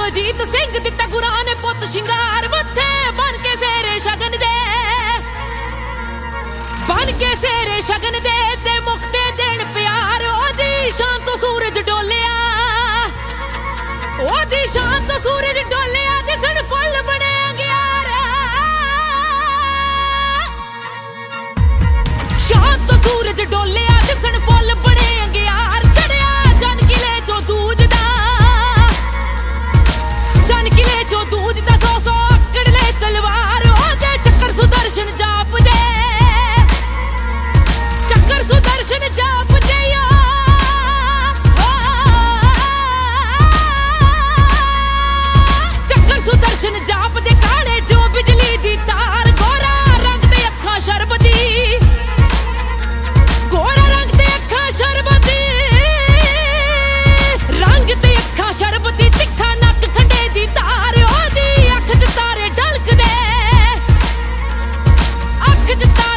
ਅਜੀਤ ਸਿੰਘ ਦਿੱਤਾ ਗੁਰਾਂ ਨੇ ਪੁੱਤ ਸ਼ਿੰਗਾਰ ਮੱਥੇ ਬਨ ਕੇ ਸੇਰੇ ਸ਼ਗਨ ਦੇ ਸ਼ਗਨ ਦੇ ਤੇ ਮੁਕਤੇ ਦੇਣ ਪਿਆਰ ਉਹਦੀ ਸ਼ਾਨ ਤੋਂ ਸੂਰਜ ਡੋਲਿਆ ਉਹਦੀ ਸ਼ਾਨ ਤੋਂ ਸੂਰਜ ਡੋਲਿਆ ਦਿਸਣ ਫੁੱਲ ਬਣੇ ਅੰਗਿਆਰ ਸ਼ਾਨ ਤੋਂ ਸੂਰਜ ਡੋਲਿਆ ਦਿਸਣ ਫੁੱਲ ਬਣੇ ਅੰਗਿਆਰ ਚੜਿਆ ਜਨ ਕਿਲੇ ਚੋਂ ਦੂਜਦਾ ਜਨ ਕਿਲੇ ਚੋਂ ਦੂਜਦਾ ਸੌ ਸੌ ਅਕੜ ਲੈ ਤਲਵਾਰ ਉਹਦੇ ਚੱਕਰ ਸੁਦਰਸ਼ਨ ਜਾਪਦੇ ਚੱਕਰ ਸੁਦਰਸ਼ਨ ਜਾਪਦੇ ਚੱਕਰ ਸੁਦਰਸ਼ਨ ਜਾਪਦੇ ਕਾਲੇ ਜੋ ਬਿਜਲੀ ਦੀ ਤਾਰ ਗੋਰਾ ਰੰਗ ਤੇ ਅੱਖਾਂ ਸ਼ਰਬਤੀ ਗੋਰਾ ਰੰਗ ਤੇ ਅੱਖਾਂ ਸ਼ਰਬਤੀ ਰੰਗ ਤੇ ਅੱਖਾਂ ਸ਼ਰਬਤੀ ਤਿੱਖਾ ਨੱਕ ਖੰਡੇ ਦੀ ਤਾਰ ਉਹਦੀ ਅੱਖ 'ਚ ਤਾਰੇ ਢਲਕਦੇ ਅੱਖ 'ਚ